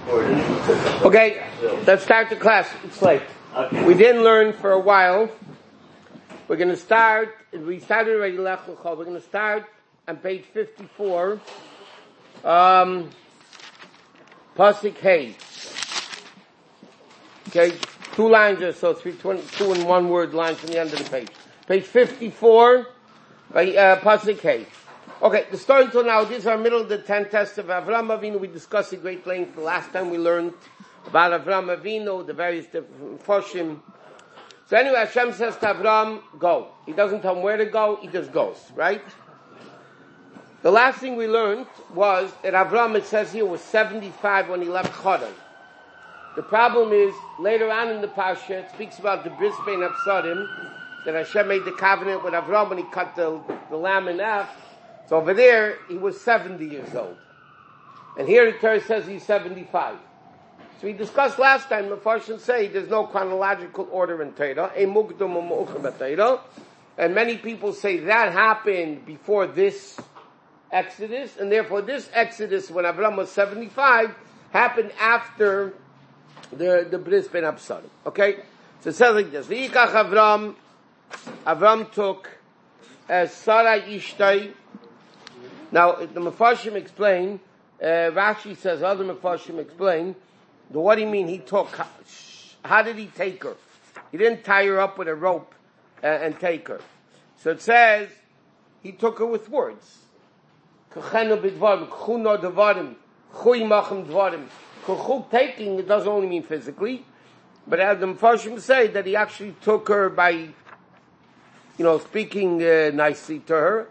Okay, let's start the class. It's late. Okay. We didn't learn for a while. We're going to start. We started already. We're going to start on page 54. Pasuk Hey. Okay, 2 lines or so. 2 in 1 word lines from the end of the page. Page 54. Pasuk Hey. Okay, the story until now, these are middle of the 10 tests of Avram Avinu. We discussed at great length the last time we learned about Avram Avinu, the various different Foshim. So anyway, Hashem says to Avram, go. He doesn't tell him where to go, he just goes, right? The last thing we learned was that Avram, it says here, was 75 when he left Chodan. The problem is, later on in the Parsha, it speaks about the Bris Bein Absadim, that Hashem made the covenant with Avram when he cut the lamb in half. So over there, he was 70 years old. And here the Torah says he's 75. So we discussed last time, the Farshim say there's no chronological order in Torah. And many people say that happened before this Exodus, and therefore this Exodus, when Avram was 75, happened after the Bris Bein Absadim. Okay? So it says like this. V'yikach Avram took Sarai Ishtai. Now, the Mefarshim explain, Rashi says, other Mefarshim explain, what do you mean he took? How did he take her? He didn't tie her up with a rope and take her. So it says, he took her with words. Taking, it doesn't only mean physically, but as the Mefarshim say, that he actually took her by, speaking nicely to her.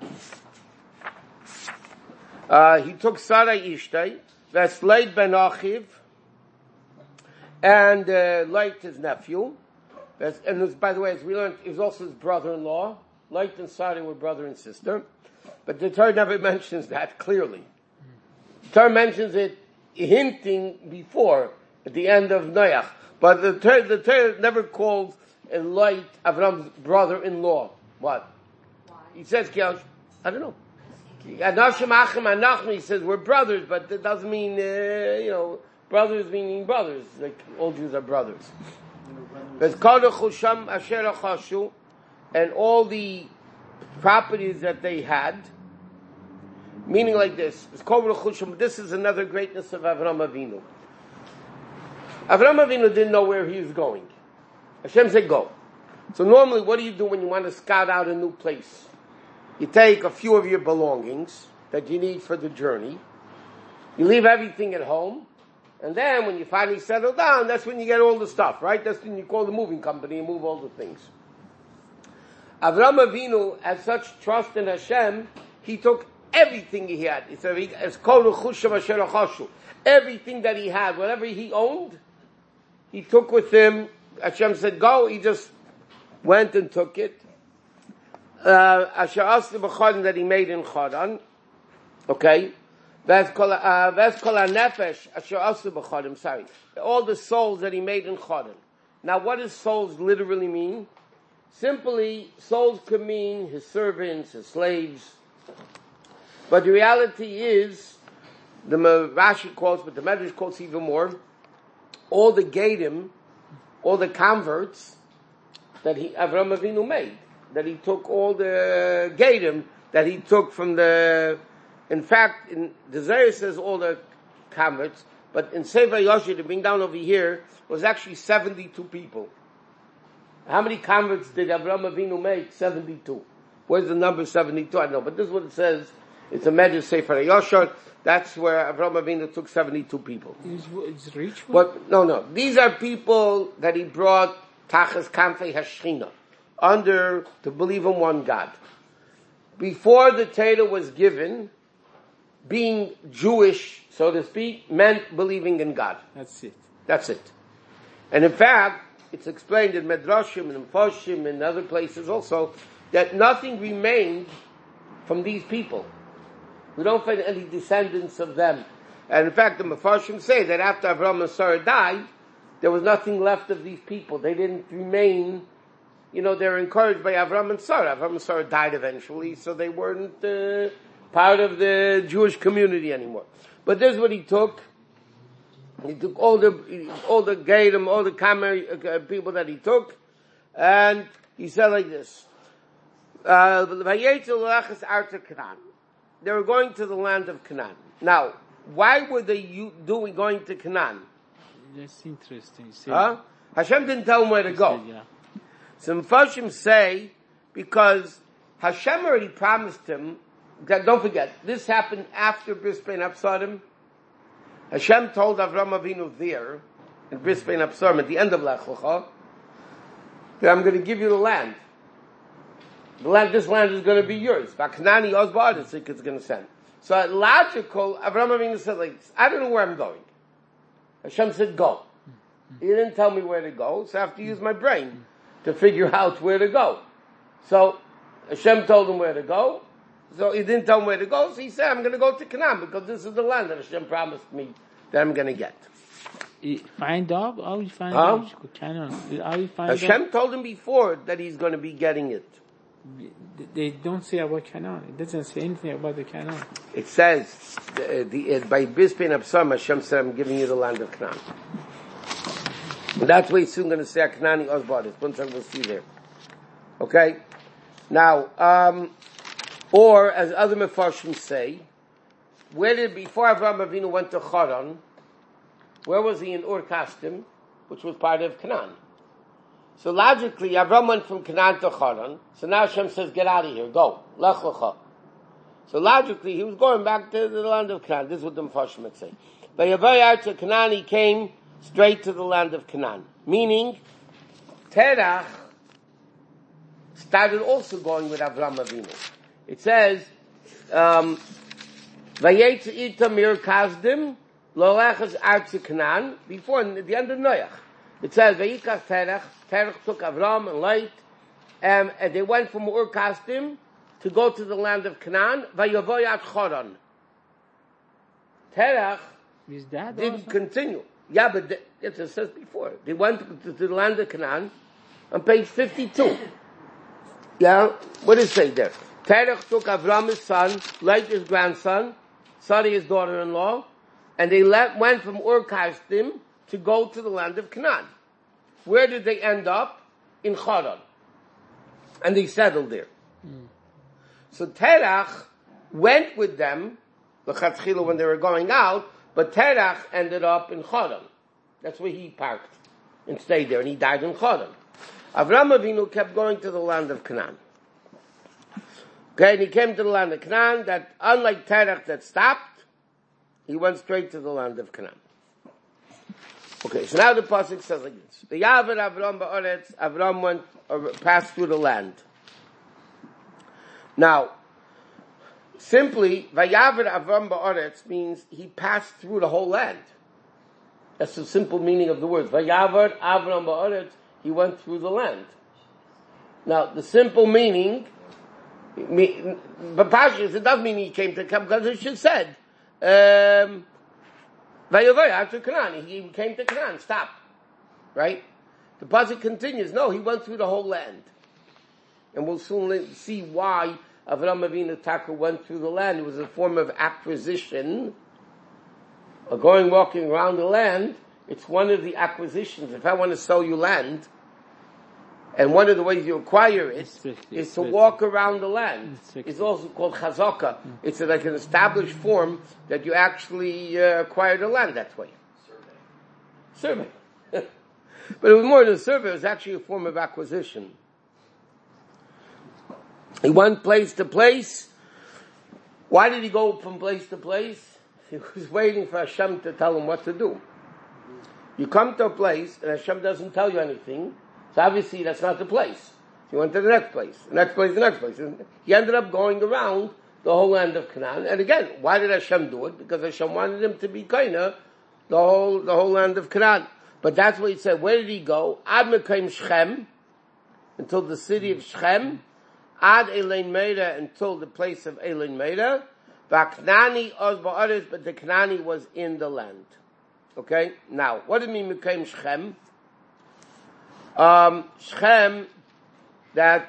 He took Sarai Ishtai, Vesleit ben Achiv, and Leit his nephew. And was, by the way, as we learned, he was also his brother-in-law. Leit and Sarai were brother and sister. But the Torah never mentions that clearly. The Torah mentions it hinting before, at the end of Noach. But the Torah never calls Leit Avram's brother-in-law. What? Why? He says, I don't know. He says we're brothers, but that doesn't mean, brothers meaning brothers. Like all Jews are brothers. And all the properties that they had, meaning like this. This is another greatness of Avram Avinu. Avram Avinu didn't know where he was going. Hashem said go. So normally what do you do when you want to scout out a new place? You take a few of your belongings that you need for the journey. You leave everything at home. And then when you finally settle down, that's when you get all the stuff, right? That's when you call the moving company and move all the things. Avram Avinu had such trust in Hashem, he took everything he had. It's everything that he had, whatever he owned, he took with him. Hashem said, go. He just went and took it. Asher Asli b'Chodan that he made in Chodan. Okay? That's kol nefesh Asher Asli b'Chodan. Sorry. All the souls that he made in Chodan. Now what does souls literally mean? Simply, souls could mean his servants, his slaves. But the reality is, the Rashi quotes, but the Medrash quotes even more, all the Gadim, all the converts that Avram Avinu made. That he took all the Gadim that he took from in fact, in the Zohar says all the converts, but in Sefer Yoshua, to bring down over here, was actually 72 people. How many converts did Avram Avinu make? 72. Where's the number 72? I don't know, but this is what it says. It's a Medrash Sefer Yoshua. That's where Avram Avinu took 72 people. Is rich? But no. These are people that he brought Tachas Kamfei Hashchina. Under to believe in one God. Before the Torah was given, being Jewish, so to speak, meant believing in God. That's it. And in fact, it's explained in Medrashim and in Foshim and other places also, that nothing remained from these people. We don't find any descendants of them. And in fact, the Mefarshim say that after Avram and Sarah died, there was nothing left of these people. They didn't remain. They're encouraged by Avram and Sarah. Avram and Sarah died eventually, so they weren't part of the Jewish community anymore. But this is what he took. He took all the Gadim, all the Kamer people that he took, and he said like this. They were going to the land of Canaan. Now, why were they going to Canaan? That's interesting. Huh? Hashem didn't tell them where to go. Some Mepharshim say, because Hashem already promised him, that, don't forget, this happened after Bris Bein Absarim. Hashem told Avram Avinu there, in Bris Bein Absarim, at the end of Lech Lecha, that I'm going to give you the land. This land is going to be yours. Vaknani Ozbad is going to send. So logical, Avram Avinu said like this, I don't know where I'm going. Hashem said, go. He didn't tell me where to go, so I have to use my brain to figure out where to go. So Hashem told him where to go. So he didn't tell him where to go, so he said, I'm going to go to Canaan because this is the land that Hashem promised me that I'm going to get. Find out? How you find out? Hashem told him before that he's going to be getting it. They don't say about Canaan. It doesn't say anything about the Canaan. It says, by Bris Bein Absarim, Hashem said, I'm giving you the land of Canaan. And that's what he's soon going to say, Kanani Ozbad. Once we'll see there. Okay? Now, or as other Mefarshim say, before Avraham Avinu went to Charan, where was he in Ur Kasdim, which was part of Canaan? So logically, Avram went from Canaan to Charan, so now Hashem says, get out of here, go, Lech Lecha. So logically, he was going back to the land of Canaan. This is what the Mefarshim would say. By Yavayar to Canaan, he came straight to the land of Canaan. Meaning, Terach started also going with Avram Avinu. It says, Vayetz Itamir Kazdim, Lolechas Artzi Canaan, before, at the end of Noach. It says, Vayikach Terach took Avram and Lot, and they went from Ur Kasdim to go to the land of Canaan, Vayavoyat Choron. Terach didn't continue. Yeah, but it says before. They went to the land of Canaan on page 52. Yeah, what does it say there? Terach took Avram his son, Lot his grandson, Sarah his daughter-in-law, and they went from Ur Kasdim to go to the land of Canaan. Where did they end up? In Charan. And they settled there. So Terach went with them, l'chatchila when they were going out, but Terach ended up in Charan. That's where he parked and stayed there, and he died in Charan. Avram Avinu kept going to the land of Canaan. Okay, and he came to the land of Canaan that, unlike Terach that stopped, he went straight to the land of Canaan. Okay, so now the pasuk says like this: the Yavar Avram ba'aretz, Avram went passed through the land. Now, simply Vayavar Avram ba'aretz means he passed through the whole land. That's the simple meaning of the words. Vayavar Avram ba'aretz, he went through the land. Now, the simple meaning, but Pashas, it doesn't mean he came to come because it should said. He came to Canaan, stop. Right? The pasuk continues, no, he went through the whole land. And we'll soon see why Avram Avinu Taka went through the land. It was a form of acquisition. Walking around the land, it's one of the acquisitions. If I want to sell you land, and one of the ways you acquire it is to walk around the land. It's also called chazaka. It's like an established form that you actually acquire the land that way. Survey. But it was more than a survey. It was actually a form of acquisition. He went place to place. Why did he go from place to place? He was waiting for Hashem to tell him what to do. You come to a place and Hashem doesn't tell you anything. So obviously that's not the place. He went to the next place, the next place, the next place. And he ended up going around the whole land of Canaan. And again, why did Hashem do it? Because Hashem wanted him to be kinda the whole land of Canaan. But that's what he said. Where did he go? Ad Mekayim Shechem, until the city of Shechem. Ad Eilein Meira, until the place of Eilein Meira. Vaknani Oz Ba'aretz, but the Kanani was in the land. Okay? Now, what do you mean Mekayim Shechem? Shechem, that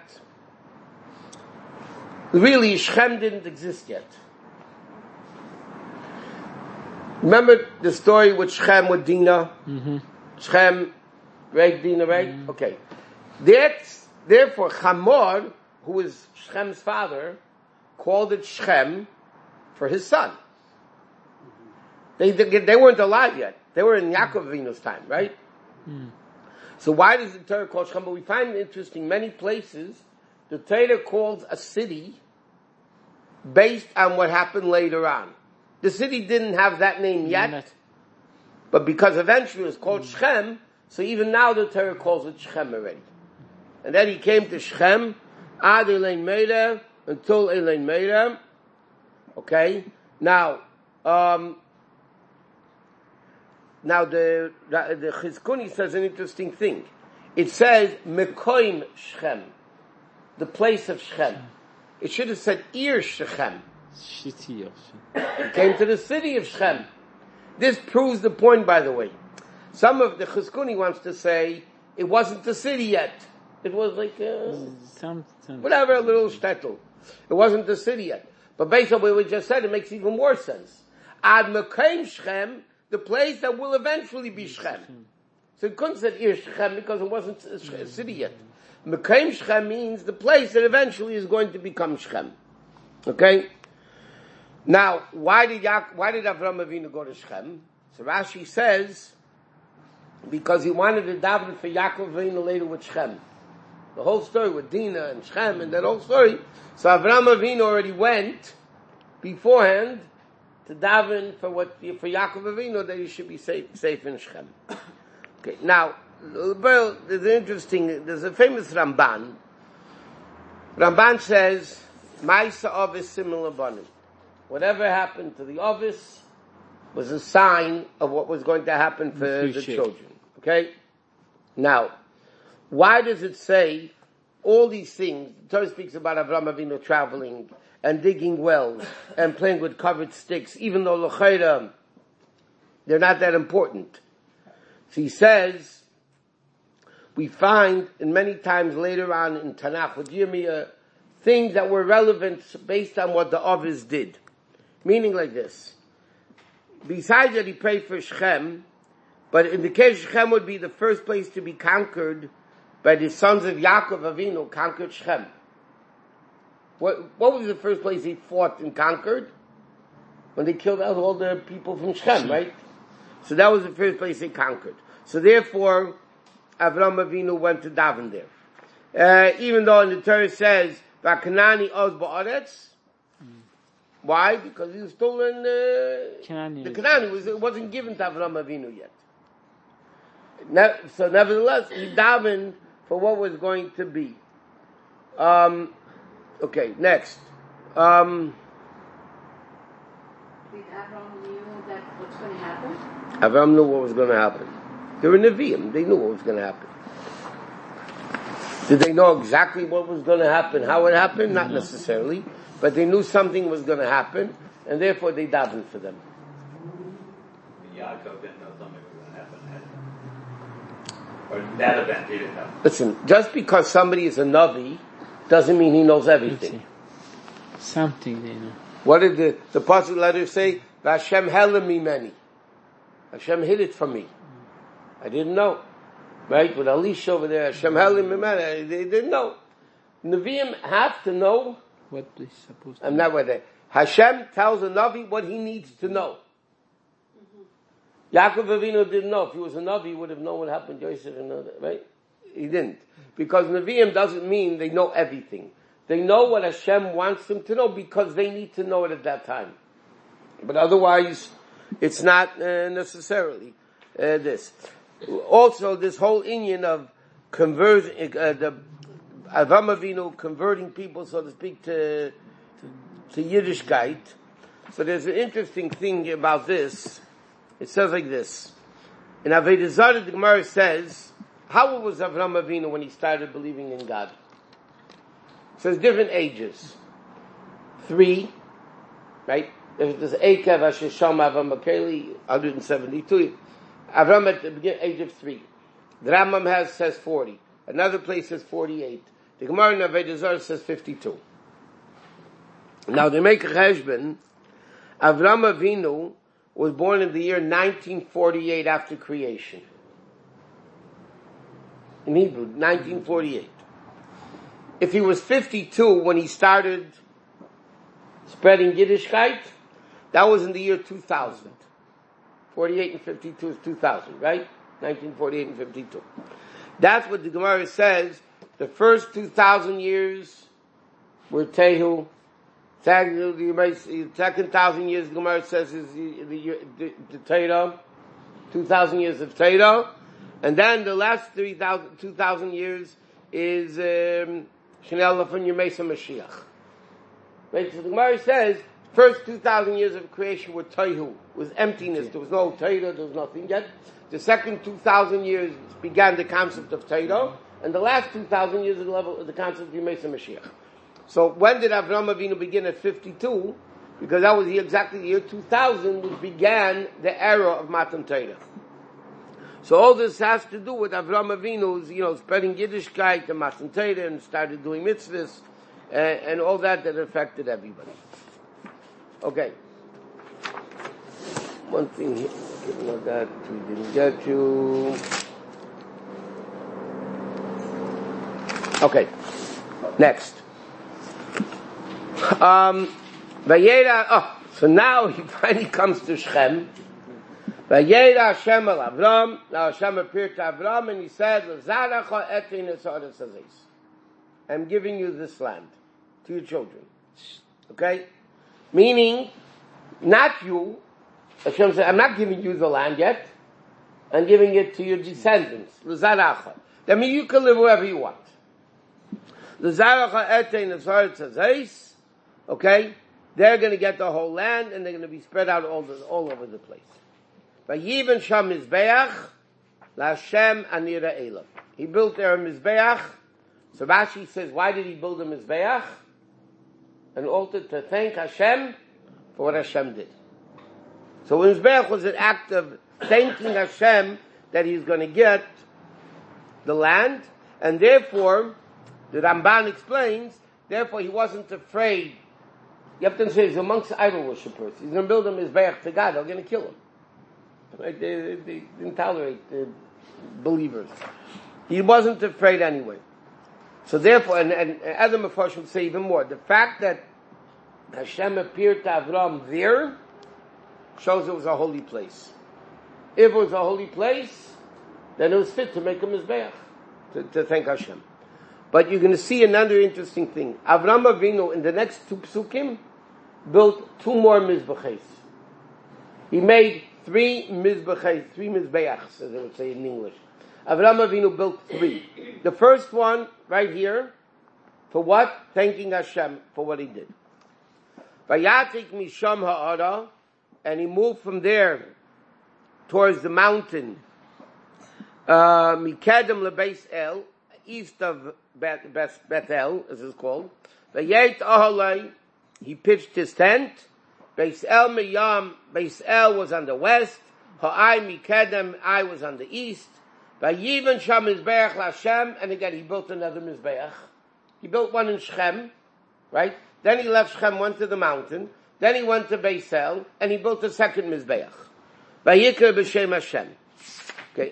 really Shechem didn't exist yet. Remember the story with Shechem with Dinah? Mm-hmm. Shechem raped Dinah, right? Mm-hmm. Okay. Therefore, Hamor, who is Shechem's father, called it Shechem for his son. They weren't alive yet. They were in Yaakov Avinu's time, right? Mm. So why does the Torah call Shechem? But we find it interesting, many places, the Torah calls a city based on what happened later on. The city didn't have that name yet, but because eventually it was called Shechem, so even now the Torah calls it Shechem already. And then he came to Shechem, Ad Elain Meira, until Elain Meira. Okay? Now the Chizkuni says an interesting thing. It says Mekoim Shechem, the place of Shechem. It should have said Ir Shechem. It came to the city of Shechem. This proves the point, by the way. Some of the Chizkuni wants to say it wasn't the city yet. It was like whatever, a little shtetl. It wasn't the city yet. But based on what we just said, it makes even more sense. Ad Mekoim Shechem, the place that will eventually be Shechem. So it couldn't say Ir Shechem because it wasn't a city yet. Mekoim Shechem means the place that eventually is going to become Shechem. Okay? Now, why did Avraham Avinu go to Shechem? So Rashi says, because he wanted to daven for Yaakov Avinu later with Shechem. The whole story with Dinah and Shechem and that whole story. So Avraham Avinu already went beforehand to daven for Yaakov Avinu that he should be safe in Shechem. Okay, now, there's a famous Ramban. Ramban says, Ma'isa Ovis similar banim. Whatever happened to the Ovis was a sign of what was going to happen for the children. Okay? Now, why does it say all these things? The Torah speaks about Avraham Avinu traveling and digging wells and playing with covered sticks, even though l'chayra, they're not that important. So he says, we find in many times later on in Tanakh with Yirmiyah, things that were relevant based on what the Ovis did. Meaning like this. Besides that he prayed for Shechem, but in the case Shechem would be the first place to be conquered by the sons of Yaakov Avinu, conquered Shechem. What was the first place he fought and conquered? When they killed out all the people from Shechem, right? So that was the first place they conquered. So therefore, Avraham Avinu went to daven there. Even though in the Torah says, V'Kanani oz ba'aretz. Why? Because he was still in the Canaan wasn't given to Avraham Avinu yet. So nevertheless, he davened for what was going to be. Okay, next. Did Avraham knew that what's going to happen? Avraham knew what was going to happen. They were Nevi'im. They knew what was going to happen. Did they know exactly what was going to happen, how it happened? Not necessarily. But they knew something was going to happen, and therefore they davened for them. Yaakov didn't know something was going to happen. Or that event he didn't know. Listen, just because somebody is a Navi, doesn't mean he knows everything. Something they know. What did the Pasuk letter say? Hashem held me many. Hashem hid it from me. I didn't know. Right? With Elisha over there, Hashem held me many. They didn't know. Nevi'im have to know. What is supposed to I'm not with it. Hashem tells a Navi what he needs to know. Yaakov Avinu didn't know. If he was a Navi, he would have known what happened to Yosef and all that, right? He didn't. Because Nevi'im doesn't mean they know everything. They know what Hashem wants them to know because they need to know it at that time. But otherwise, it's not necessarily this. Also, this whole inyan of conversion, the Avraham Avinu converting people, so to speak, to Yiddishkeit. So there's an interesting thing about this. It says like this. In Avodah Zarah, the Gemara says, how old was Avraham Avinu when he started believing in God? It says different ages. 3, right? There's Ekev, Asher Sham, Avram Makeli, 172. Avram at the age of 3. The Rambam says 40. Another place says 48. The Gemara in Avodah Zarah says 52. Now they make a cheshbon. Avraham Avinu was born in the year 1948 after creation. In Hebrew, 1948. If he was 52 when he started spreading Yiddishkeit, that was in the year 2000. 48 and 52 is 2000, right? 1948 and 52. That's what the Gemara says. The first 2,000 years were Tehu. The second 1,000 years, the Gemara says, is the Torah. 2,000 years of Torah. And then the last 2,000 years is Shnei Lefon Yemei Mashiach. Right? So the Gemara says, first 2,000 years of creation were Tohu, was emptiness. There was no Torah, there was nothing yet. The second 2,000 years began the concept of Torah, and the last 2,000 years the concept of Yemei Mashiach. So when did Avraham Avinu begin at 52? Because that was exactly the year 2000, which began the era of Matan Torah. So all this has to do with Avraham Avinu's, spreading Yiddishkeit and Matan Torah and started doing mitzvahs and all that affected everybody. Okay. One thing here, that we didn't get to. Okay. Next. So now he finally comes to Shechem. Vayera Hashem al Avram. Now Hashem appeared to Avram and he said, I'm giving you this land to your children. Okay? Meaning, not you. Hashem said, I'm not giving you the land yet. I'm giving it to your descendants. That means you can live wherever you want. Okay? They're going to get the whole land and they're going to be spread out all over the place. Vayiven sham mizbeach laHashem anira elam. He built there a mizbeach. So Rashi says, why did he build a mizbeach? An altar to thank Hashem for what Hashem did. So mizbeach was an act of thanking Hashem that he's going to get the land, and therefore, the Ramban explains, therefore he wasn't afraid. You have to say he's amongst idol worshippers. He's going to build a mizbeach to God. They're going to kill him. Right? They didn't tolerate the believers. He wasn't afraid anyway. So therefore, and Adam Mefarshim would say even more, the fact that Hashem appeared to Avram there shows it was a holy place. If it was a holy place, then it was fit to make a mizbeach, to thank Hashem. But you're going to see another interesting thing. Avram Avinu, in the next two psukim, built two more mizbeachs. He made three mizbeachs, as they would say in English. Avram Avinu built three. The first one, right here, for what? Thanking Hashem for what he did. Vayatik misham ha'ara, and he moved from there towards the mountain, Mikedem leBeis El, east of Bethel, as it's called. Vayet ahalei, he pitched his tent. Beis El miyam, Beis El was on the west. Ha'ai Mikedem, I was on the east. Vayiven sham mizbeach laHashem, and again he built another mizbeach. He built one in Shechem, right? Then he left Shechem, went to the mountain. Then he went to Beis El, and he built a second mizbeach. Vayikra b'shem Hashem. Okay.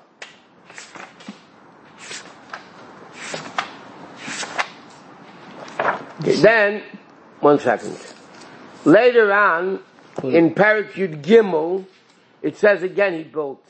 Then, 1 second. Later on, in Parak Yud Gimel, it says again he built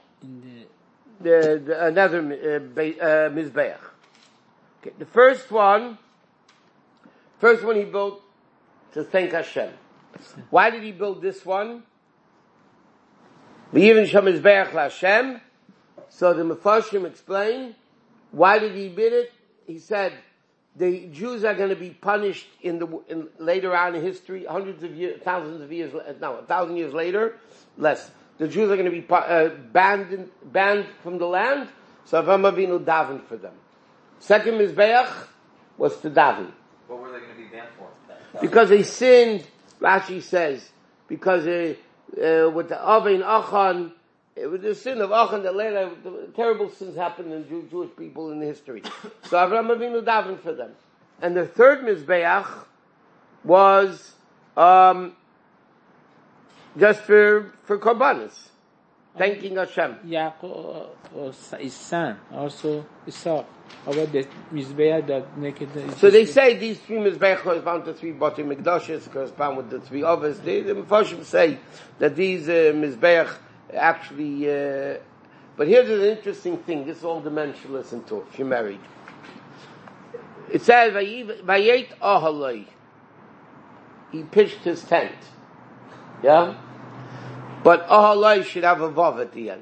another mizbeach. Okay, the first one he built to thank Hashem. Why did he build this one? V'yivin sham mizbeach laHashem. So the Mefarshim explain, why did he build it? He said, the Jews are going to be punished later on in history, hundreds of years, thousands of years, 1,000 years later, less. The Jews are going to be banned from the land, so Avraham Avinu davened for them. Second mizbeach was to daven. What were they going to be banned for? Because they sinned, Rashi says, because with the Avein Achan, with the sin of Achan, that later terrible sins happened in Jewish people in history. So Avraham Avinu davened for them. And the third mizbeach was just for korbanos, thanking Hashem. Yaakov, his son, also Esau. About the Mizbeah that naked. So they say these three Mizbeach correspond to three Bati Mikdashes, correspond with the three others. The Mepharshim say that these Mizbeach actually, but here's an interesting thing, this is all the men should listen to if you're married. It says, Vayet Ahalai. He pitched his tent. Yeah? But Ahalai should have a Vav at the end.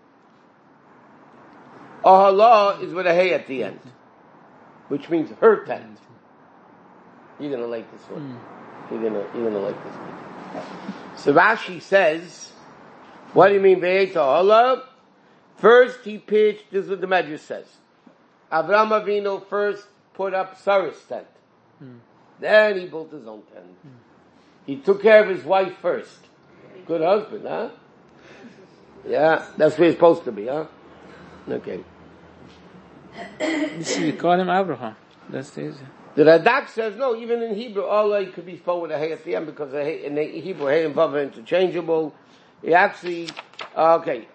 Ahala is with a Hay at the end. Which means her tent. You're gonna like this one. You're gonna like this one. So Rashi says, what do you mean Vayet Ahalai? First he pitched, this is what the Medrash says. Avraham Avinu first put up Sarah's tent. Then he built his own tent. He took care of his wife first. Good husband, huh? Yeah, that's where he's supposed to be, huh? Okay. This we call him Abraham. That's the easy. The Radak says, no, even in Hebrew, Allah could be spelled with a Hay at the end because in Hebrew, Hay and Vav are interchangeable. He actually, okay,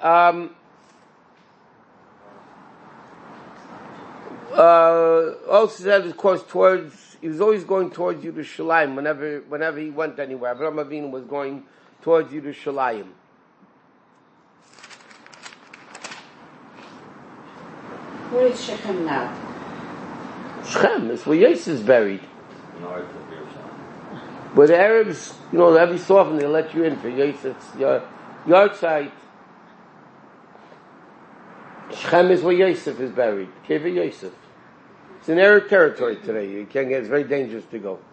also said, of course, he was always going towards Yerushalayim whenever he went anywhere. Avraham Avinu was going towards Yerushalayim. Where is Shechem now? Shechem is where Yosef is buried. North of Yerushalayim. But the Arabs, every so often they let you in for Yosef's yard site. Shechem is where Yosef is buried. Kever Yosef. It's in Arab territory today. You can't get. It's very dangerous to go.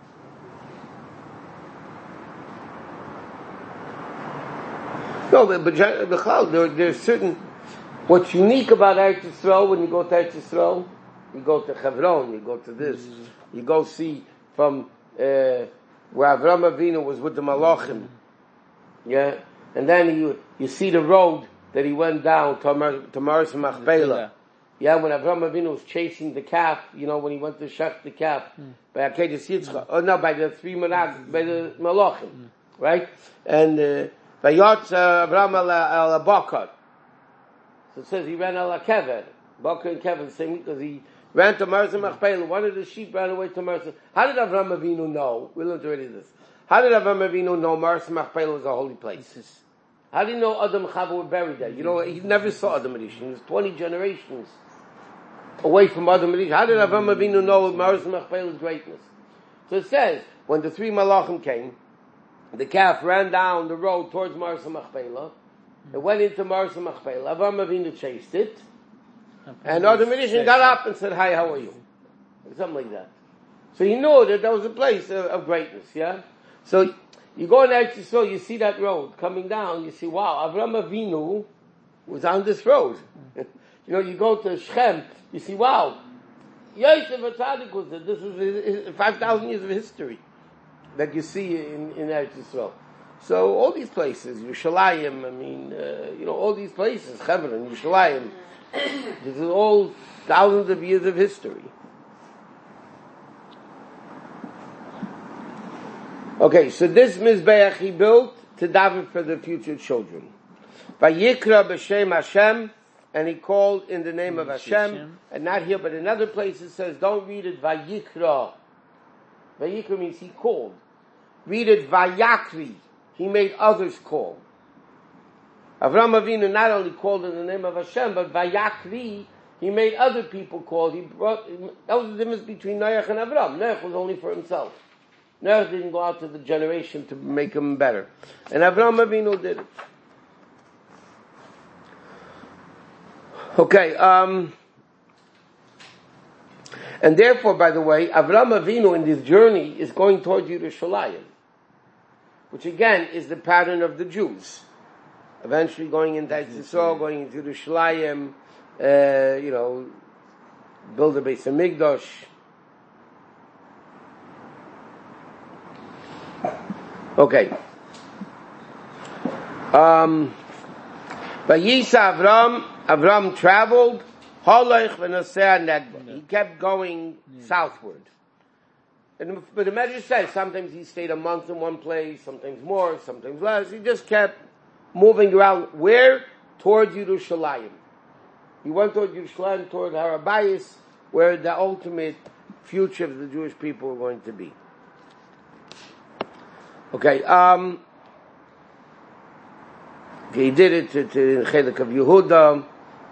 No, but there's certain. What's unique about Eretz Yisrael when you go to Eretz Yisrael, you go to Hebron, you go to this, you go see from where Avraham Avinu was with the Malachim, yeah, and then you see the road that he went down to Maris Machpelah. Yeah, when Avraham Avinu was chasing the calf, when he went to shech the calf, by Akedah Yitzchak, by the three Manag, by the Malachim, right? And, by Yotza Avraham al Bakar. So it says he ran al Kever. Bakar and Kever, the same, because he ran to Maris Machpelah. One of the sheep ran away to Maris. How did Avraham Avinu know? We learned already this. How did Avraham Avinu know Maris Machpelah was a holy place? How did he know Adam and Chava were buried there? He never saw Adam and Ish. He was 20 generations away from Adam and Ish. How did Avraham Avinu know Maris Machpelah's greatness? So it says, when the three Malachim came, the calf ran down the road towards Maris Machpelah. It went into Maris Machpelah. Avraham Avinu chased it. And Adam and Ish got up and said, hi, how are you? Something like that. So he knew that was a place of greatness, yeah? So you go in Eretz Yisrael, you see that road coming down, you see, wow, Avraham Avinu was on this road. You go to Shechem, you see, wow, Yosef HaTzadik was there. This is 5,000 years of history that you see in Eretz Yisrael. So all these places, Yerushalayim, all these places, Hebron, Yerushalayim, this is all thousands of years of history. Okay, so this Mizbeach he built to daven for the future children. Vayikra b'shem Hashem, and he called in the name of Hashem, and not here, but in other places it says, don't read it Vayikra. Vayikra means he called. Read it Vayakri. He made others call. Avraham Avinu not only called in the name of Hashem, but Vayakri, he made other people call. That was the difference between Noach and Avraham. Noach was only for himself. Noach didn't go out to the generation to make him better. And Avraham Avinu did it. Okay, and therefore, by the way, Avraham Avinu in this journey is going towards Yerushalayim, which again is the pattern of the Jews. Eventually going into Yisrael, going into Yerushalayim, build a Beis Hamikdash. Okay. Vayisa Avram traveled, Halach v'noseh negba. He kept going southward. But the Medrash says sometimes he stayed a month in one place, sometimes more, sometimes less. He just kept moving around. Where? Towards Yerushalayim. He went toward Yerushalayim, toward Har HaBayis, where the ultimate future of the Jewish people were going to be. Okay, he did it to Chelik of Yehuda.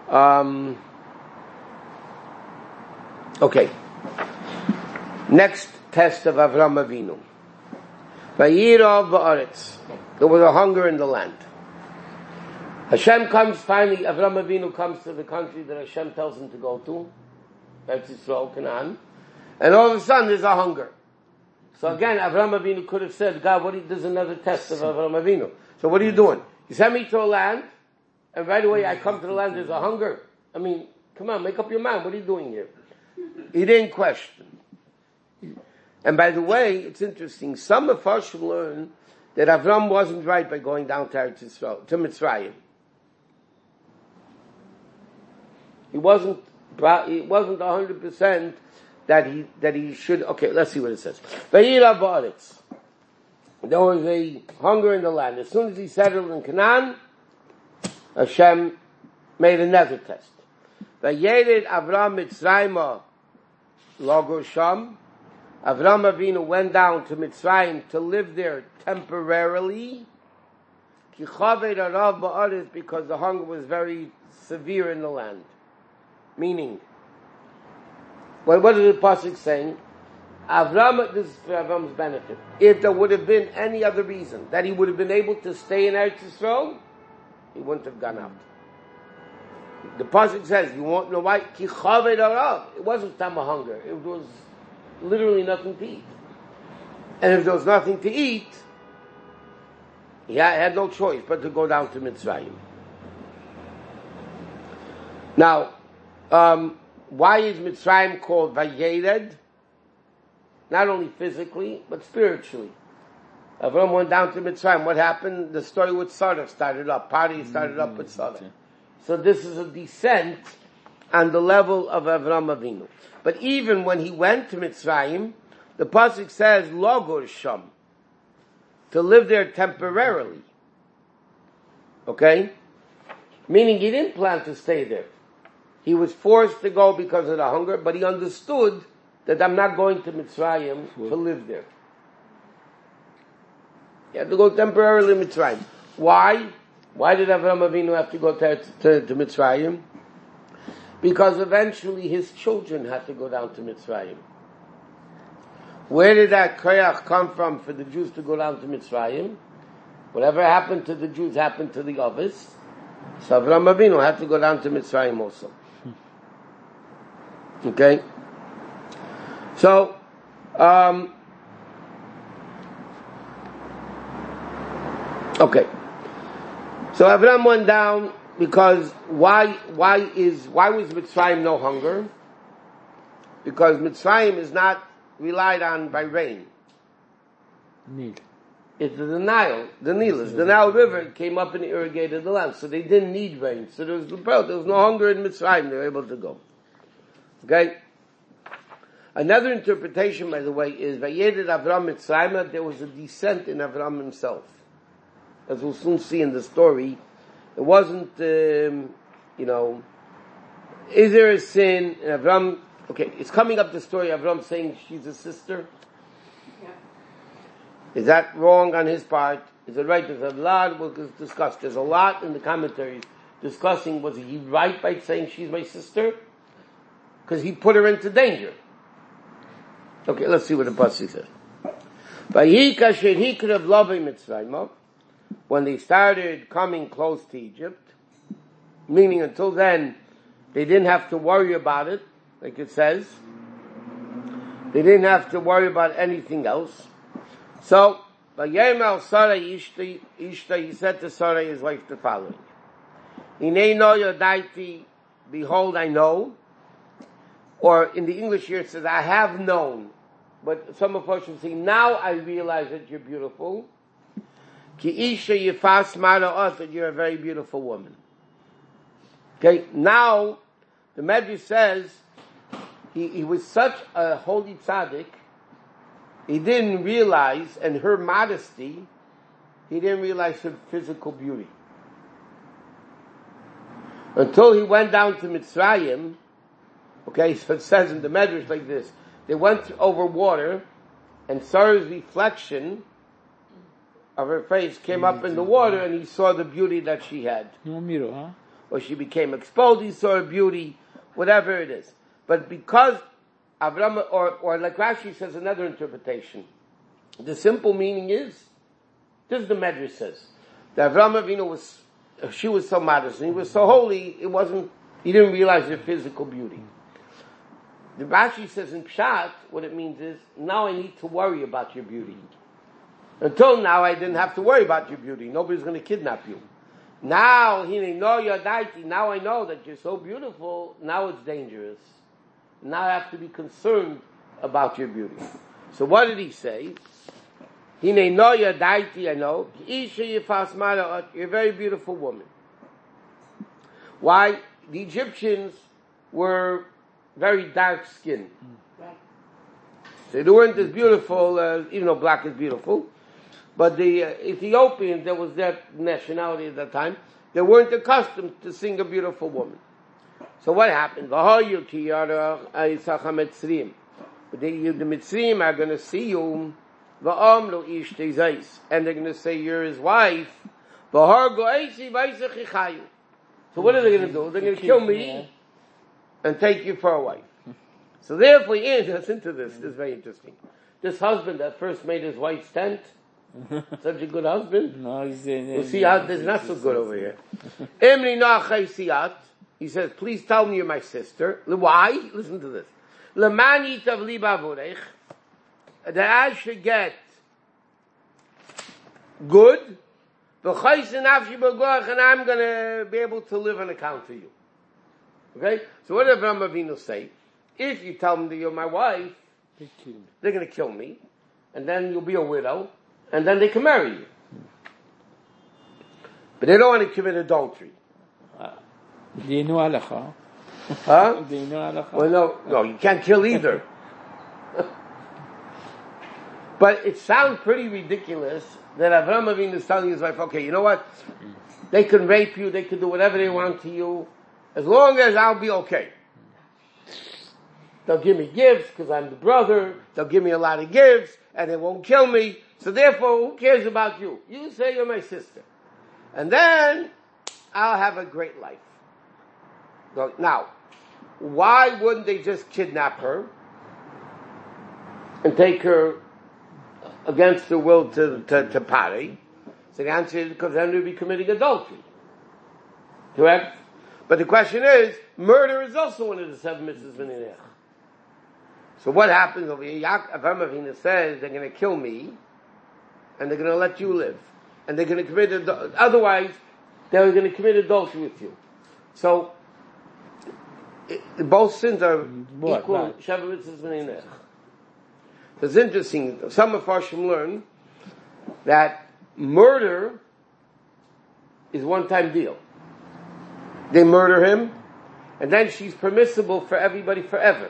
Okay. Next test of Avram Avinu. Vayira ba'aretz. There was a hunger in the land. Hashem comes finally, Avram Avinu comes to the country that Hashem tells him to go to. Eretz Yisrael, Canaan. And all of a sudden there's a hunger. So again, Avram Avinu could have said, God, there's another test of Avram Avinu. So what are you doing? You send me to a land, and right away I come to the land, there's a hunger. I mean, come on, make up your mind. What are you doing here? He didn't question. And by the way, it's interesting. Some of us learn that Avram wasn't right by going down to Eretz Yisrael, to Mitzrayim. He wasn't 100% that he should. Okay, let's see what it says. Vayira ba'aretz. There was a hunger in the land. As soon as he settled in Canaan, Hashem made another test. Vayered Avram Mitzrayim logo sham. Avram Avinu went down to Mitzrayim to live there temporarily. Ki chaved arav ba'aretz, because the hunger was very severe in the land. Meaning, what is the pasuk saying? This is for Avram's benefit. If there would have been any other reason that he would have been able to stay in Eretz Yisrael, he wouldn't have gone out. The pasuk says, you won't know why? Ki chaved arav. It wasn't time of hunger. It was literally nothing to eat. And if there was nothing to eat, he had no choice but to go down to Mitzrayim. Now, why is Mitzrayim called Vayered? Not only physically, but spiritually. Avram went down to Mitzrayim. What happened? The story with Sarah started up. Party started up with Sarah. So this is a descent on the level of Avram Avinu. But even when he went to Mitzrayim, the pasuk says Logor Sham, to live there temporarily. Okay? Meaning he didn't plan to stay there. He was forced to go because of the hunger, but he understood that I'm not going to Mitzrayim to live there. He had to go temporarily to Mitzrayim. Why? Why did Avram Avinu have to go to Mitzrayim? Because eventually his children had to go down to Mitzrayim. Where did that koyach come from for the Jews to go down to Mitzrayim? Whatever happened to the Jews happened to the others. So Avram Avinu had to go down to Mitzrayim also. Okay? So, okay. So Avram went down because why was Mitzrayim no hunger? Because Mitzrayim is not relied on by rain. Nil. It's the Nile. The Nile River came up and irrigated the land, so they didn't need rain. So there was no hunger in Mitzrayim. They were able to go. Okay? Another interpretation, by the way, is Vayered Avram Mitzrayim. There was a descent in Avram himself. As we'll soon see in the story, it wasn't, is there a sin? And Avram, okay, it's coming up the story of Avram saying she's a sister. Yeah. Is that wrong on his part? Is it right? There's a lot we'll discuss. There's a lot in the commentaries discussing, was he right by saying she's my sister? Because he put her into danger. Okay, let's see what the pasuk says. When they started coming close to Egypt, meaning until then, they didn't have to worry about it, like it says. They didn't have to worry about anything else. So, he said to Sarah, his wife, the following. Behold, I know. Or in the English here it says, I have known. But some of us should say, now I realize that you're beautiful. Ki isha yifas mara, that you're a very beautiful woman. Okay, now, the Medrash says, he was such a holy tzaddik, he didn't realize, and her modesty, he didn't realize her physical beauty. Until he went down to Mitzrayim, okay, so it says in the Medrash like this, they went over water, and Sarah's reflection of her face came up in the water, and he saw the beauty that she had. Or she became exposed, he saw her beauty, whatever it is. But because Avram, or like Rashi says another interpretation, the simple meaning is, this is the Medrash says, that Avram Avinu she was so modest, and he was so holy, he didn't realize her physical beauty. The Rashi says in Pshat, what it means is, now I need to worry about your beauty. Until now, I didn't have to worry about your beauty. Nobody's going to kidnap you. Now, now I know that you're so beautiful, now it's dangerous. Now I have to be concerned about your beauty. So what did he say? I know, you're a very beautiful woman. Why? The Egyptians were very dark skinned. So they weren't as beautiful, even though black is beautiful. But the Ethiopians, there was that nationality at that time, they weren't accustomed to seeing a beautiful woman. So what happened? The Mitzrim are going to see you, and they're going to say you're his wife. So what are they going to do? They're going to kill me and take you for a wife. So therefore, listen to this. This is very interesting. This husband that first made his wife's tent, such a good husband. No, we'll see how this is not so good over here. Emri Nachay Siyat. He says, please tell me you're my sister. Why? Listen to this. Lemani Tavli Bavurech. That I should get good. And I'm going to be able to live on account of you. Okay? So what did Avraham Avinu say? If you tell them that you're my wife, they're going to kill me. And then you'll be a widow. And then they can marry you. But they don't want to commit adultery. Dinu halacha. Huh? Dinu halacha. Well, no, you can't kill either. But it sounds pretty ridiculous that Avraham Avinu is telling his wife, okay, you know what? They can rape you, they can do whatever they want to you, as long as I'll be okay. They'll give me gifts because I'm the brother, they'll give me a lot of gifts, and they won't kill me, so therefore, who cares about you? You say you're my sister. And then, I'll have a great life. Now, why wouldn't they just kidnap her and take her against her will to Pari? So the answer is because then we'd be committing adultery. Correct? But the question is, murder is also one of the 7 mitzvahs v'ninech. So what happens over here? Avraham Avinu says they're going to kill me, and they're going to let you live, and they're going to commit otherwise they're going to commit adultery with you. So both sins are equal. Sheva mitzvahs v'ninech. It's interesting. Some of Farshim learn that murder is one-time deal. They murder him, and then she's permissible for everybody forever.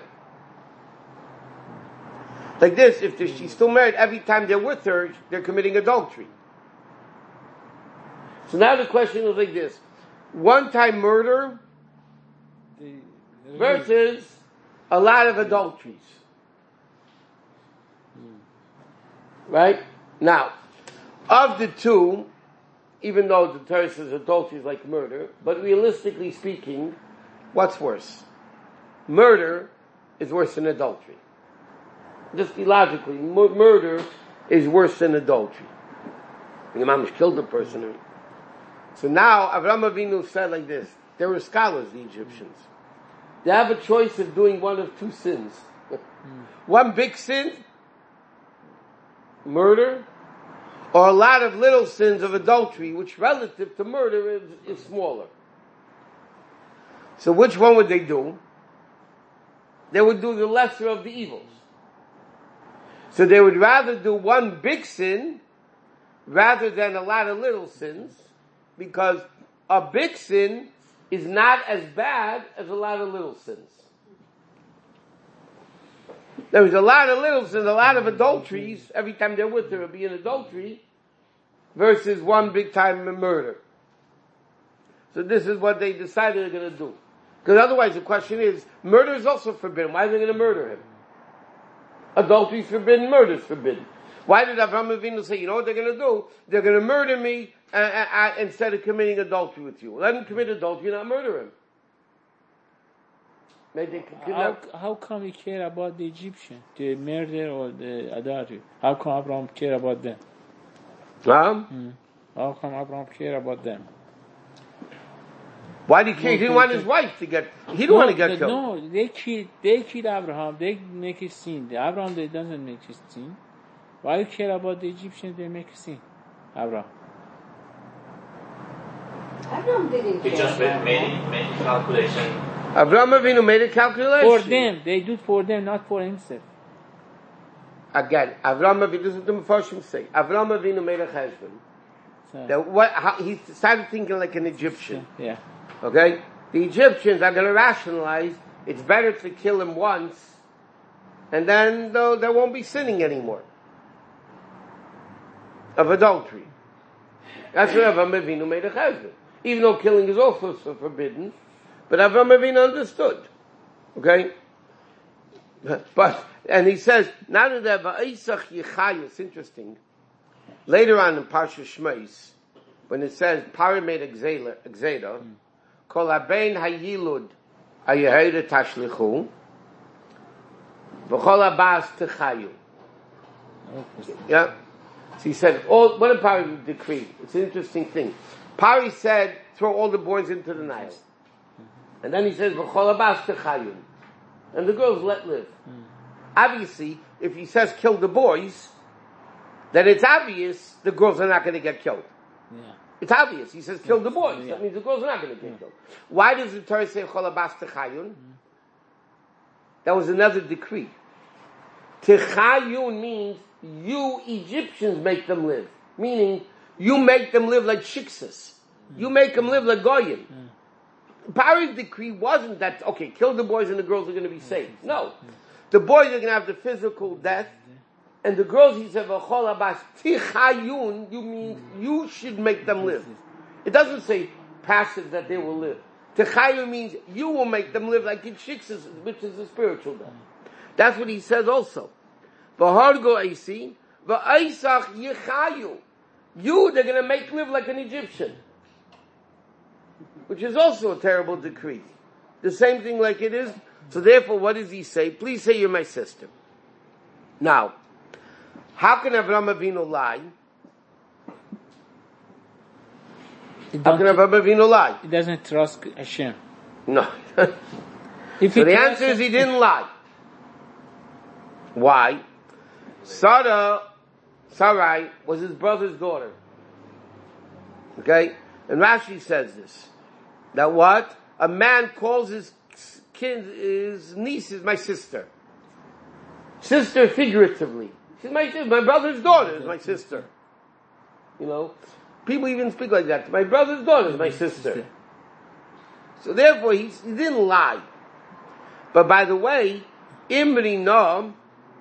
Like this, if she's still married, every time they're with her, they're committing adultery. So now the question is like this. One-time murder versus a lot of adulteries. Right? Now, of the two, even though the Torah says adultery is like murder, but realistically speaking, what's worse? Murder is worse than adultery. Just logically, murder is worse than adultery. Your mom has killed a person. So now, Avraham Avinu said like this. They were scholars, the Egyptians. They have a choice of doing one of two sins. One big sin, murder, or a lot of little sins of adultery, which relative to murder is smaller. So which one would they do? They would do the lesser of the evils. So they would rather do one big sin rather than a lot of little sins, because a big sin is not as bad as a lot of little sins. There was a lot of littles and a lot of adulteries. Every time they're with her, it'll be an adultery versus one big time murder. So this is what they decided they're going to do. Because otherwise the question is, murder is also forbidden. Why are they going to murder him? Adultery is forbidden, murder is forbidden. Why did Avraham Avinu say, you know what they're going to do? They're going to murder me instead of committing adultery with you. Let him commit adultery, not murder him. How come he care about the Egyptian, the murder or the adultery? How come Abraham care about them? How come Abraham care about them? Why did he care? He didn't want his wife to get. He didn't want to get killed. No, they killed Abraham. They make a sin. Abraham they doesn't make a sin. Why you care about the Egyptians? They make a sin. Abraham didn't care. He just made calculation. Avraham Avinu made a calculation. For them, they do it for them, not for himself. Again, Avraham Avinu, this is what the Mepharshim say. Avraham Avinu made a cheshbon. He started thinking like an Egyptian. Yeah. Okay? The Egyptians are going to rationalize, it's better to kill him once, and then there won't be sinning anymore. Of adultery. That's why Avraham Avinu made a cheshbon. Even though killing is also forbidden, but Avraham Avinu understood. Okay? And he says, now that the Va'isach Yechayu, it's interesting. Later on in Parsha Shmos, when it says, Pari made a Gzeda, Kol Habein Hayilud Ayeheda Tashlichu, V'chol Habas Techayu. Yeah? So he said, what did Pari decree? It's an interesting thing. Pari said, throw all the boys into the Nile. And then he says, V'chol Habas Techayu. And the girls let live. Obviously, if he says kill the boys, then it's obvious the girls are not going to get killed. Yeah. It's obvious. He says kill the boys. That means the girls are not going to get killed. Why does the Torah say Chol Habas Techayun? That was another decree. Techayun means you Egyptians make them live. Meaning, you make them live like shiksas. You make them live like goyim. Pari's decree wasn't that, okay, kill the boys and the girls are going to be saved. No. The boys are going to have the physical death, and the girls, he said, V'chol Habas Tichayun, you mean you should make them live. It doesn't say passive that they will live. Tichayun means you will make them live like in shiksas, which is the spiritual death. That's what he says also. V'hargo Eisi, V'aisach Yechayu. You, they're going to make live like an Egyptian. Which is also a terrible decree. The same thing like it is. So therefore, what does he say? Please say you're my sister. Now, how can Avraham Avinu lie? How can Avraham Avinu lie? He doesn't trust Hashem. No. So the answer is he didn't lie. Why? Sarai was his brother's daughter. Okay? And Rashi says this. That what? A man calls his niece is my sister. Sister figuratively. She's my sister. My brother's daughter is my sister. You know? People even speak like that. My brother's daughter is my sister. So therefore, he didn't lie. But by the way, Imri Noam,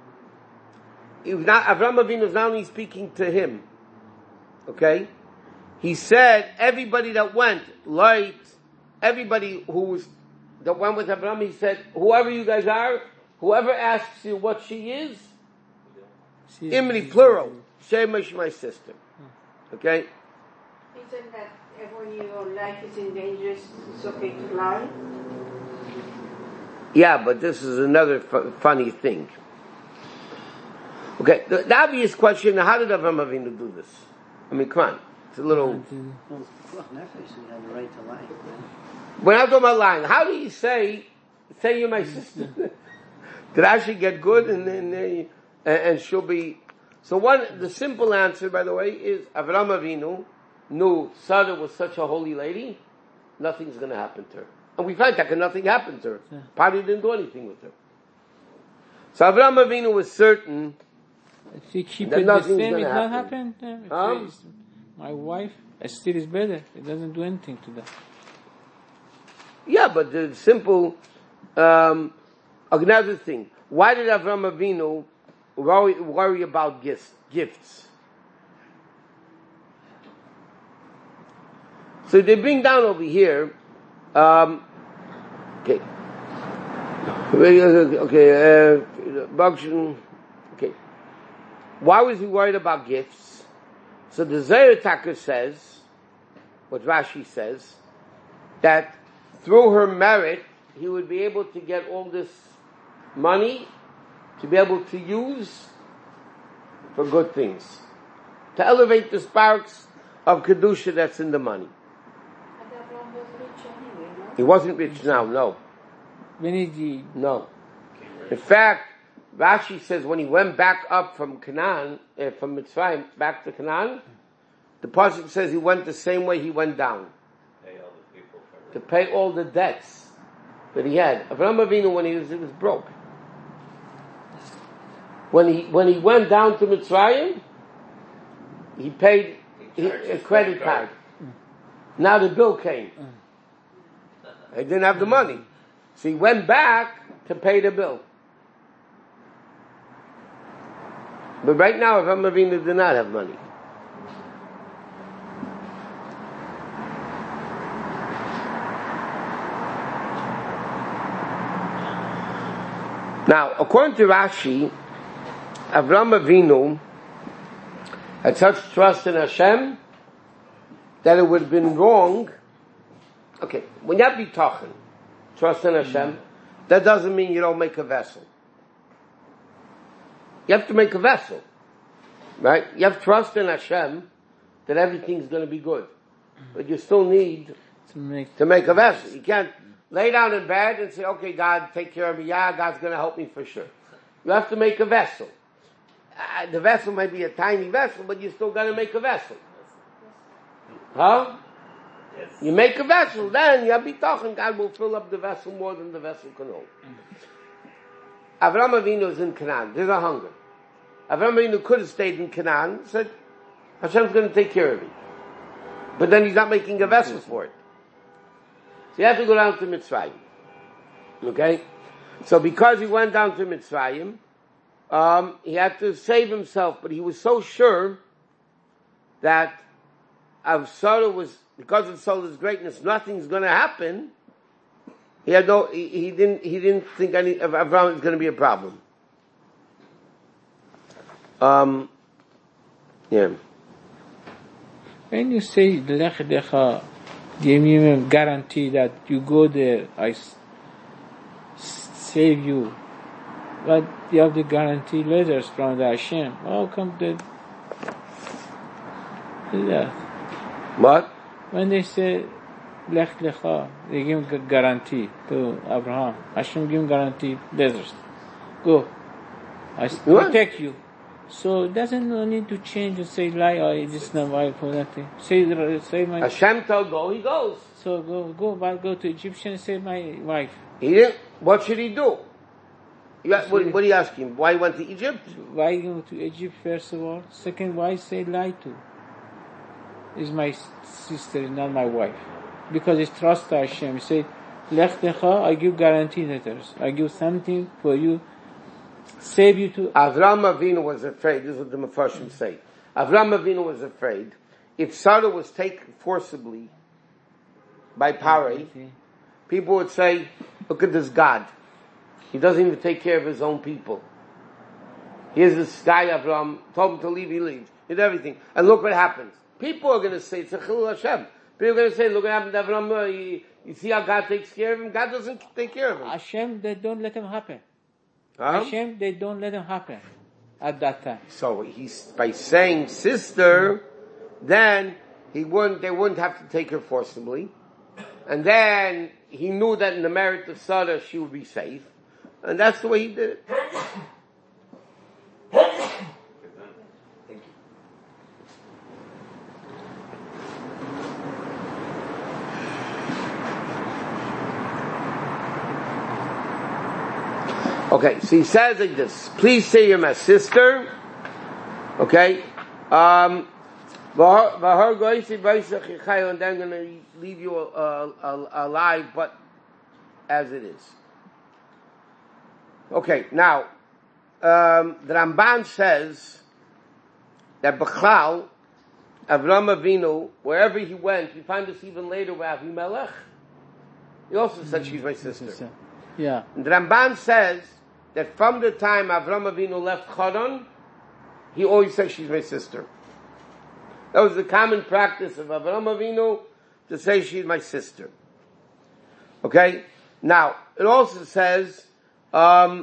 Avraham Avinu is not only speaking to him. Okay? He said, everybody that went, everybody that went with Abraham, he said, whoever you guys are, whoever asks you what she is, Imri, plural, Shemash, my sister. Okay? Isn't that when your life is in danger, it's okay to lie? Yeah, but this is another funny thing. Okay, the obvious question, how did Avraham Avinu do this? I mean, come on. It's a little... Well, Nefesh, you have the right to lie. We're not talking about lying. How do you say you're my sister? Did Rashi get good and she'll be... So the simple answer, by the way, is Avraham Avinu knew Sarah was such a holy lady, nothing's going to happen to her. And we find that nothing happened to her. Pari didn't do anything with her. So Avraham Avinu was certain if you keep that it the nothing's same, going it to not happen. happen. My wife still is better. It doesn't do anything to that. Yeah, but the simple, another thing. why did Avram Avinu worry about gifts? So they bring down over here, okay. Why was he worried about gifts? So the Zohar Taka says, what Rashi says, that through her merit, he would be able to get all this money to be able to use for good things. To elevate the sparks of Kedusha that's in the money. But Abraham was rich anyway, no? He wasn't rich now, no. When he No. In fact, Rashi says when he went back up from Canaan, from Mitzrayim back to Canaan, the pasuk says he went the same way he went down. To pay all the debts that he had. Avraham Avinu, when he was broke. When he went down to Mitzrayim, he paid a credit card. Now the bill came. He didn't have the money. So he went back to pay the bill. But right now, Avraham Avinu did not have money. Now, according to Rashi, Avraham Avinu had such trust in Hashem that it would have been wrong. Okay, when you have bitachon, trust in Hashem, that doesn't mean you don't make a vessel. You have to make a vessel, right? You have trust in Hashem that everything's going to be good, but you still need to make a vessel. You can't lay down in bed and say, okay, God, take care of me. Yeah, God's going to help me for sure. You have to make a vessel. The vessel may be a tiny vessel, but you still got to make a vessel. Huh? Yes. You make a vessel, then you have bitachon. God will fill up the vessel more than the vessel can hold. Avraham Avinu is in Canaan. There's a hunger. Avraham Avinu could have stayed in Canaan, said, Hashem's going to take care of me. But then he's not making a vessel for it. So you have to go down to Mitzrayim. Okay? So because he went down to Mitzrayim, he had to save himself, but he was so sure that Avsara was, because of Sarah's greatness, nothing's going to happen. He didn't think any of Avraham was going to be a problem. Yeah. When you say Lech Lecha, give me a guarantee that you go there, I save you. But you have the guarantee letters from the Hashem. How come they do that? What? When they say Lech Lecha, they give a guarantee to Abraham. Hashem give him guarantee letters. Go. I protect you. So it doesn't no need to change and say lie or this is not wife or nothing. Say my Hashem told go, he goes. So go to Egyptian and say my wife. He didn't. What should he do? What are you asking? Why he went to Egypt? Why go to Egypt first of all? Second, why say lie to? Is my sister, not my wife. Because it's trust Hashem. He said, Lech Lecha, I give guarantee letters. I give something for you. Save you to... Avraham Avinu was afraid. This is what the Mefarshim say. Avraham Avinu was afraid. If Sarah was taken forcibly by Paroi, people would say, look at this God. He doesn't even take care of his own people. Here's this guy, Avraham, told him to leave, he leaves. He did everything. And look what happens. People are going to say, it's a Chilul Hashem. People are going to say, look what happened to Avraham. You see how God takes care of him? God doesn't take care of him. Hashem, they don't let him happen. Huh? Hashem, they don't let him happen at that time. So he's, by saying sister, then they wouldn't have to take her forcibly. And then he knew that in the merit of Sarah, she would be safe. And that's the way he did it. Okay, so he says like this, please say you're my sister. Okay? And then I'm going to leave you alive, but as it is. Okay, now, the Ramban says that Bechal, Avram Avinu, wherever he went, we find this even later with Avimelech, he also said she's my sister. Yeah. And the Ramban says that from the time Avram Avinu left Charan, he always said she's my sister. That was the common practice of Avram Avinu, to say she's my sister. Okay? Now, it also says, they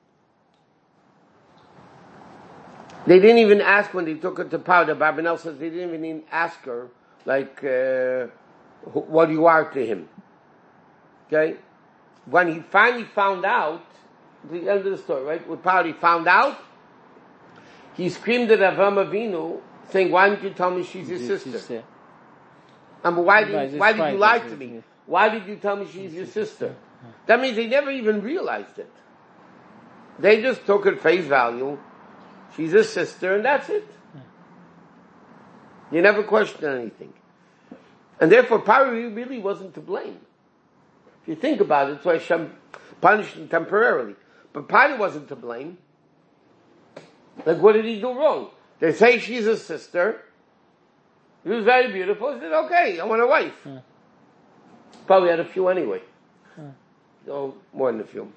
didn't even ask when they took her to Paro. Barbanel says they didn't even ask her, like, what you are to him. Okay? When he finally found out, the end of the story, right? With Paro, he found out, he screamed at Avram Avinu, saying, why didn't you tell me she's your sister? Why did you lie to me? Why did you tell me she's your sister? That means they never even realized it. They just took it face value. She's a sister, and that's it. You never questioned anything. And therefore, Paro really wasn't to blame. If you think about it, that's why Hashem punished him temporarily. But Paro wasn't to blame. Like, what did he do wrong? They say she's a sister. She was very beautiful. He said, okay, I want a wife. Probably had a few anyway. No, more than a few.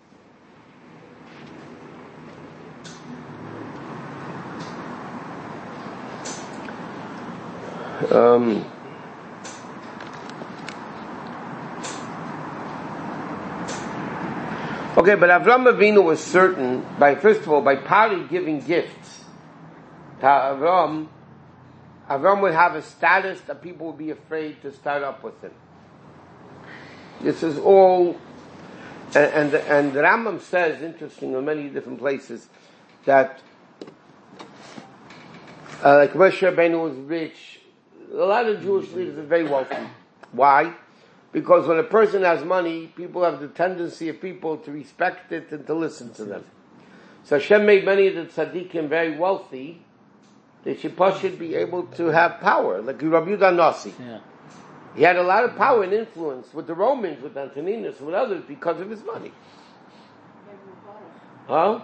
Okay, but Avram Avinu was certain, first of all, by Paro giving gifts to Avram would have a status that people would be afraid to start up with him. This is all, and the Rambam says, interesting in many different places, that like Moshe Rabbeinu was rich. A lot of Jewish leaders are very wealthy. Why? Because when a person has money, people have the tendency of people to respect it and to listen to them. So Hashem made many of the tzaddikim very wealthy. They should be able to have power, like Rabbi Yehuda Nasi. Yeah. He had a lot of power and influence with the Romans, with Antoninus, with others, because of his money. Huh?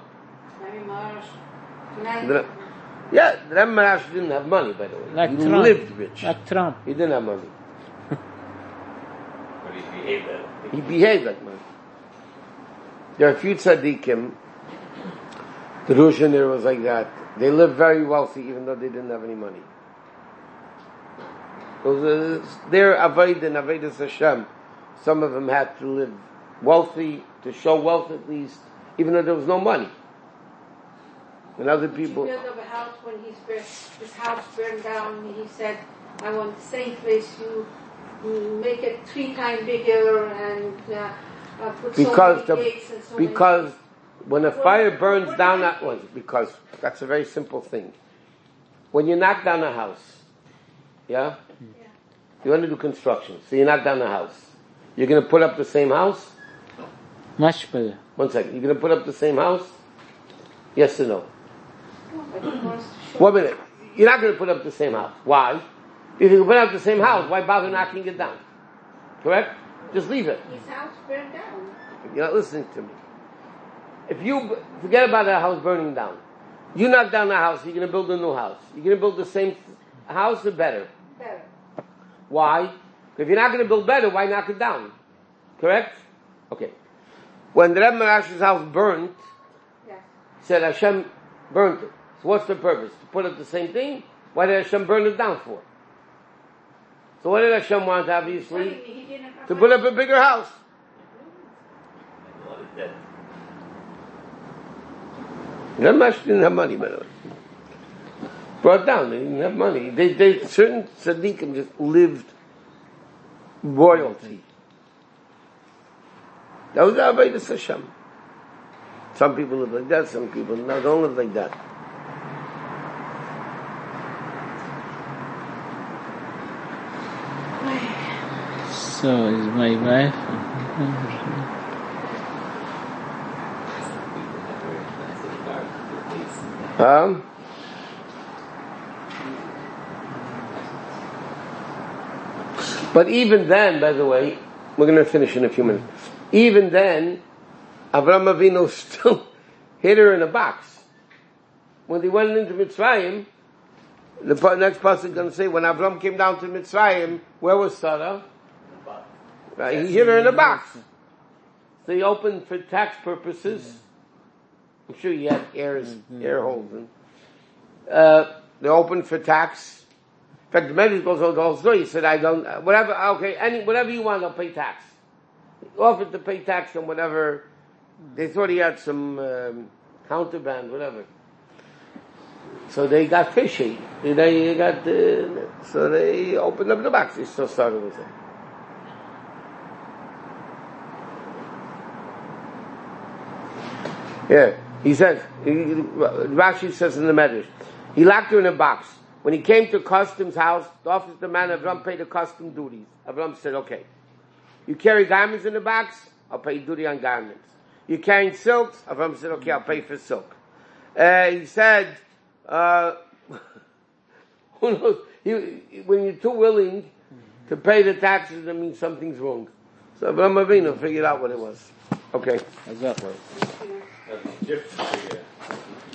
Yeah, the Rebbe Marash didn't have money, by the way. Like he Trump. lived rich. Like Trump. He didn't have money. But he behaved that. He behaved like money. There are a few tzaddikim. The Rushanir was like that. They lived very wealthy, even though they didn't have any money. Their Avodah and Avodas Hashem. Some of them had to live wealthy, to show wealth at least, even though there was no money. And other people... He built up a house when his house burned down. He said, I want the same place, you make it 3 times bigger and put so many gates and so because when a fire burns down that one, because that's a very simple thing. When you knock down a house, yeah? You want to do construction, so you knock down a house. You're going to put up the same house? Much better. 1 second. You're going to put up the same house? Yes or no? 1 minute. You're not going to put up the same house. Why? If you can put up the same house, why bother knocking it down? Correct? Just leave it. His house burned down. You're not listening to me. If you forget about that house burning down, you knock down the house, you're going to build a new house. You're going to build the same house or better? Better. Why? If you're not going to build better, why knock it down? Correct? Okay. When the Rebbe Marash's house burnt, said Hashem burnt it. So what's the purpose? To put up the same thing? Why did Hashem burn it down for? So what did Hashem want, obviously? To put up a bigger house. The Rebbe Marash didn't have money, by the way. Brought down, they didn't have money. They certain tzaddikim just lived royalty. That was the Avodas Hashem. Some people live like that, some people don't live like that. So is my wife. But even then, by the way, we're going to finish in a few minutes. Even then, Avram Avinu still hid her in a box. When they went into Mitzrayim, the next person is going to say, when Avram came down to Mitzrayim, where was Sarah? Right, he hid her in a box. So he opened for tax purposes. I'm sure he had air holes in. They opened for tax. In fact, the Medrash goes on the whole story. He said, I don't, whatever, okay, whatever you want, I'll pay tax. He offered to pay tax on whatever, they thought he had some counterband, whatever. So they got fishy. So they opened up the box. They still started with it. Yeah, he says, Rashi says in the Medrash, he locked her in a box. When he came to customs house, the officer man Avram paid the custom duties. Avram said, okay, you carry garments in the box, I'll pay duty on garments. You carrying silks? Avram said, okay, I'll pay for silk. He said, who knows? When you're too willing to pay the taxes, that means something's wrong. So Avram Avinu figured out what it was. Okay. Exactly.